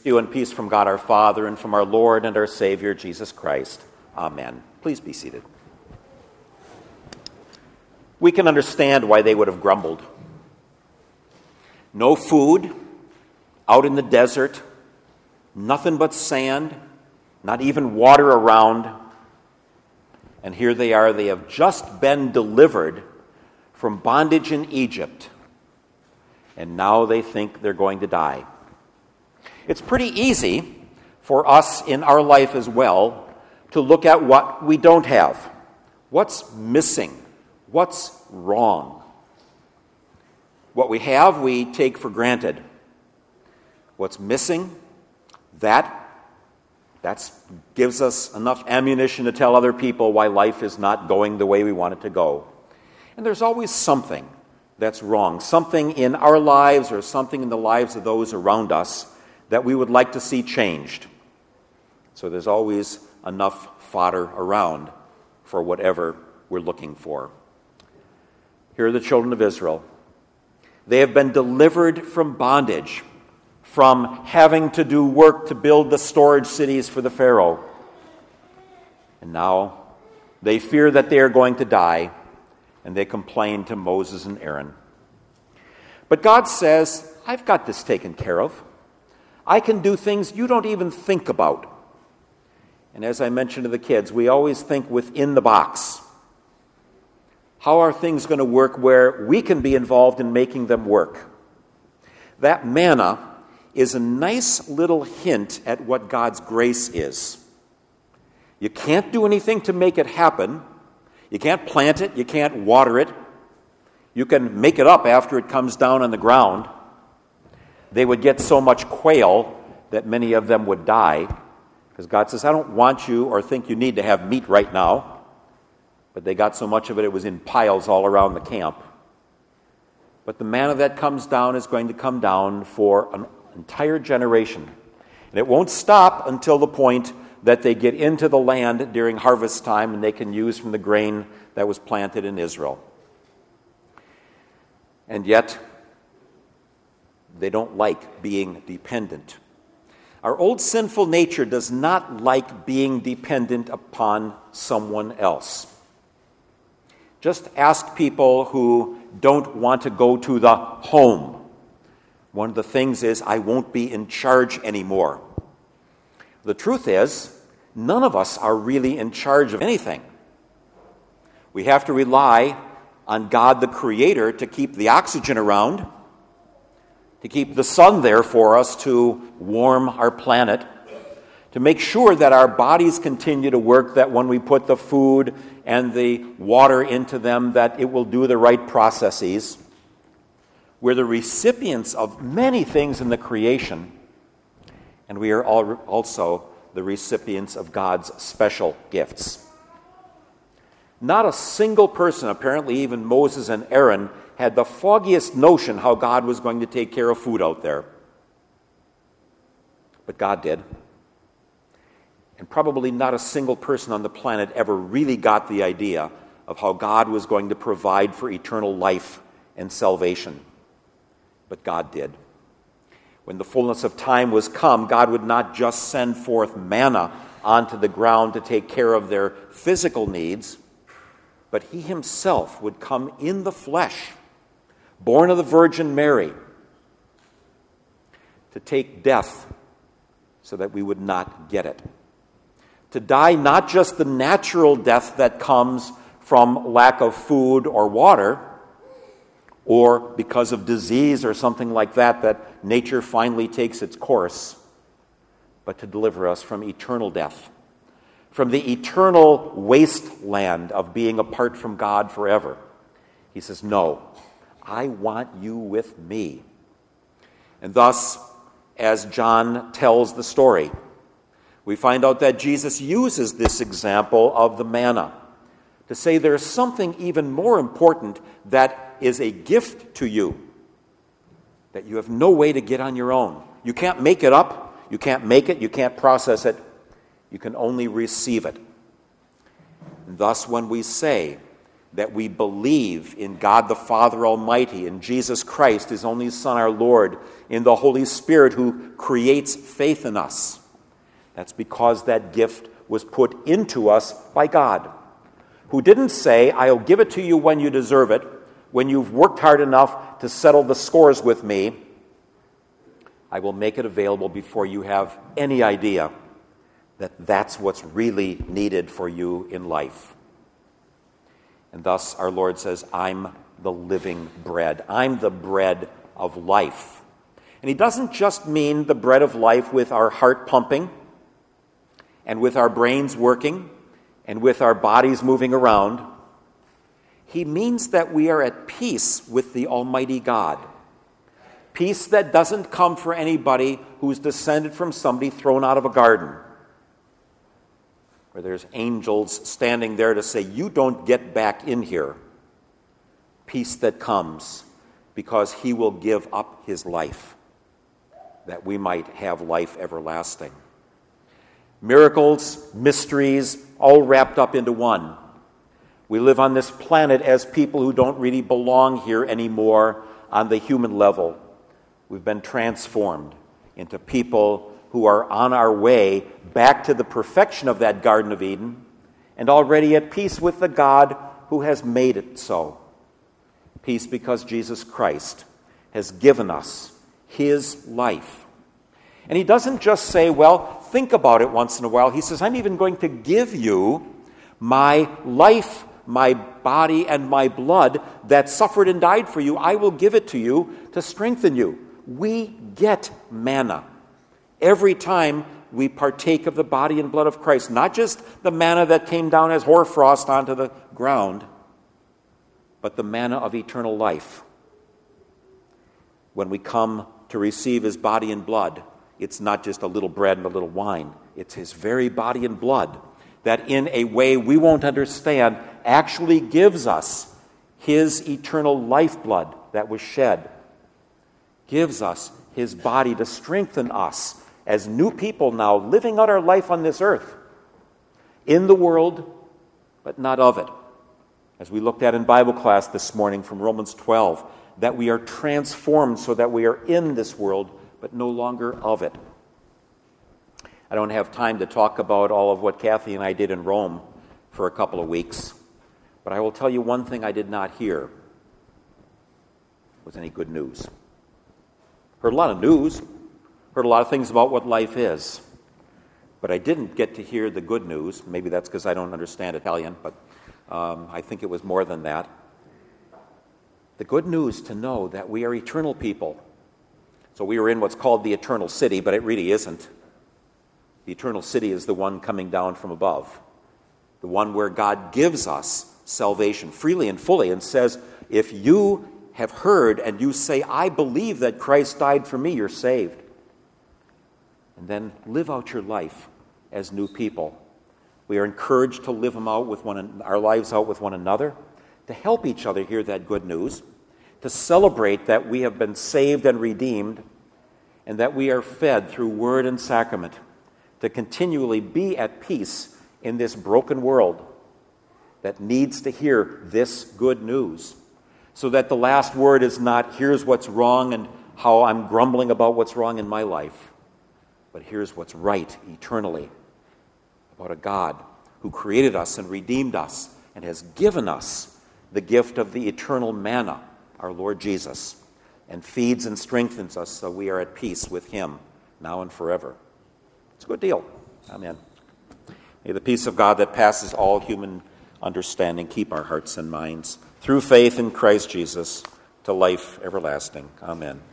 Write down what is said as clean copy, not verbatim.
you in peace from God our Father and from our Lord and our Savior, Jesus Christ. Amen. Please be seated. We can understand why they would have grumbled. No food, out in the desert, nothing but sand, not even water around. And here they are, they have just been delivered from bondage in Egypt. And now they think they're going to die. It's pretty easy for us in our life as well to look at what we don't have. What's missing? What's wrong? What we have, we take for granted. What's missing, that gives us enough ammunition to tell other people why life is not going the way we want it to go. And there's always something that's wrong, something in our lives or something in the lives of those around us that we would like to see changed. So there's always enough fodder around for whatever we're looking for. Here are the children of Israel. They have been delivered from bondage, from having to do work to build the storage cities for the Pharaoh. And now they fear that they are going to die, and they complain to Moses and Aaron. But God says, I've got this taken care of. I can do things you don't even think about. And as I mentioned to the kids, we always think within the box. How are things going to work where we can be involved in making them work? That manna is a nice little hint at what God's grace is. You can't do anything to make it happen. You can't plant it. You can't water it. You can make it up after it comes down on the ground. They would get so much quail that many of them would die, because God says, I don't want you or think you need to have meat right now. But they got so much of it, it was in piles all around the camp. But the manna that comes down is going to come down for an entire generation. And it won't stop until the point that they get into the land during harvest time and they can use from the grain that was planted in Israel. And yet, they don't like being dependent. Our old sinful nature does not like being dependent upon someone else. Just ask people who don't want to go to the home. One of the things is, I won't be in charge anymore. The truth is, none of us are really in charge of anything. We have to rely on God the Creator to keep the oxygen around, to keep the sun there for us to warm our planet, to make sure that our bodies continue to work, that when we put the food and the water into them, that it will do the right processes. We're the recipients of many things in the creation, and we are also the recipients of God's special gifts. Not a single person, apparently even Moses and Aaron, had the foggiest notion how God was going to take care of food out there. But God did. And probably not a single person on the planet ever really got the idea of how God was going to provide for eternal life and salvation. But God did. When the fullness of time was come, God would not just send forth manna onto the ground to take care of their physical needs, but He Himself would come in the flesh, born of the Virgin Mary, to take death so that we would not get it. To die not just the natural death that comes from lack of food or water, or because of disease or something like that, that nature finally takes its course, but to deliver us from eternal death, from the eternal wasteland of being apart from God forever. He says, no, I want you with me. And thus, as John tells the story, we find out that Jesus uses this example of the manna to say there's something even more important that is a gift to you that you have no way to get on your own. You can't make it up. You can't make it. You can't process it. You can only receive it. And thus, when we say that we believe in God the Father Almighty, in Jesus Christ, His only Son, our Lord, in the Holy Spirit who creates faith in us. That's because that gift was put into us by God, who didn't say, I'll give it to you when you deserve it, when you've worked hard enough to settle the scores with me. I will make it available before you have any idea that that's what's really needed for you in life. And thus our Lord says, I'm the living bread. I'm the bread of life. And He doesn't just mean the bread of life with our heart pumping and with our brains working and with our bodies moving around. He means that we are at peace with the Almighty God. Peace that doesn't come for anybody who's descended from somebody thrown out of a garden, where there's angels standing there to say, you don't get back in here. Peace that comes because He will give up His life that we might have life everlasting. Miracles, mysteries, all wrapped up into one. We live on this planet as people who don't really belong here anymore on the human level. We've been transformed into people who are on our way back to the perfection of that Garden of Eden and already at peace with the God who has made it so. Peace because Jesus Christ has given us His life. And He doesn't just say, well, think about it once in a while. He says, I'm even going to give you my life, my body, and my blood that suffered and died for you. I will give it to you to strengthen you. We get manna every time we partake of the body and blood of Christ. Not just the manna that came down as hoarfrost onto the ground, but the manna of eternal life. When we come to receive His body and blood, it's not just a little bread and a little wine. It's His very body and blood that in a way we won't understand actually gives us His eternal lifeblood that was shed. Gives us His body to strengthen us as new people now living out our life on this earth. In the world, but not of it. As we looked at in Bible class this morning from Romans 12, that we are transformed so that we are in this world, but no longer of it. I don't have time to talk about all of what Kathy and I did in Rome for a couple of weeks, but I will tell you one thing I did not hear was any good news. Heard a lot of news, heard a lot of things about what life is, but I didn't get to hear the good news. Maybe that's because I don't understand Italian, but I think it was more than that. The good news to know that we are eternal people. So we are in what's called the eternal city, but it really isn't. The eternal city is the one coming down from above, the one where God gives us salvation freely and fully and says, if you have heard and you say, I believe that Christ died for me, you're saved. And then live out your life as new people. We are encouraged to live our lives out with one another, to help each other hear that good news, to celebrate that we have been saved and redeemed, and that we are fed through word and sacrament, to continually be at peace in this broken world that needs to hear this good news, so that the last word is not, here's what's wrong and how I'm grumbling about what's wrong in my life, but here's what's right eternally about a God who created us and redeemed us and has given us the gift of the eternal manna, our Lord Jesus, and feeds and strengthens us so we are at peace with Him now and forever. It's a good deal. Amen. May the peace of God that passes all human understanding keep our hearts and minds through faith in Christ Jesus to life everlasting. Amen.